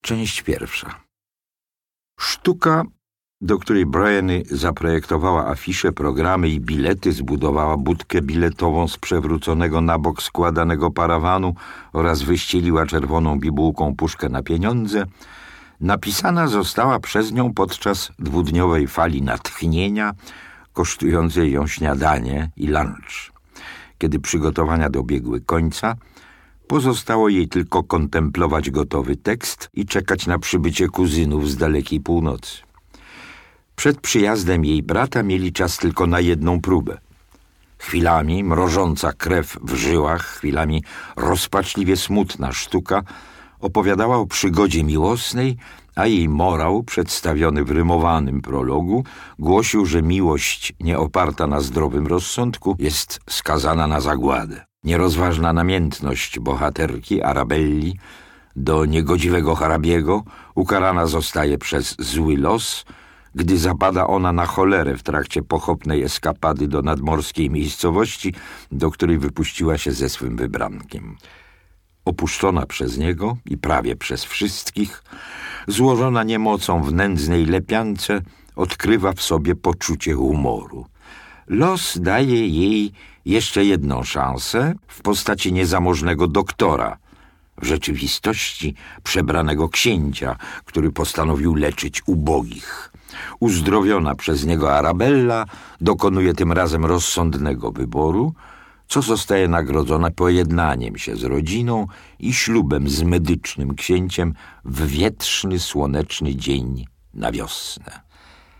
Część pierwsza. Sztuka, do której Bryany zaprojektowała afisze, programy i bilety, zbudowała budkę biletową z przewróconego na bok składanego parawanu oraz wyścieliła czerwoną bibułką puszkę na pieniądze, napisana została przez nią podczas dwudniowej fali natchnienia, kosztującej ją śniadanie i lunch. Kiedy przygotowania dobiegły końca, pozostało jej tylko kontemplować gotowy tekst i czekać na przybycie kuzynów z dalekiej północy. Przed przyjazdem jej brata mieli czas tylko na jedną próbę. Chwilami mrożąca krew w żyłach, chwilami rozpaczliwie smutna sztuka opowiadała o przygodzie miłosnej, a jej morał, przedstawiony w rymowanym prologu, głosił, że miłość nieoparta na zdrowym rozsądku jest skazana na zagładę. Nierozważna namiętność bohaterki Arabelli do niegodziwego hrabiego ukarana zostaje przez zły los, gdy zapada ona na cholerę w trakcie pochopnej eskapady do nadmorskiej miejscowości, do której wypuściła się ze swym wybrankiem. Opuszczona przez niego i prawie przez wszystkich, złożona niemocą w nędznej lepiance, odkrywa w sobie poczucie humoru. Los daje jej jeszcze jedną szansę w postaci niezamożnego doktora, w rzeczywistości przebranego księcia, który postanowił leczyć ubogich. Uzdrowiona przez niego Arabella dokonuje tym razem rozsądnego wyboru, co zostaje nagrodzone pojednaniem się z rodziną i ślubem z medycznym księciem w wietrzny, słoneczny dzień na wiosnę.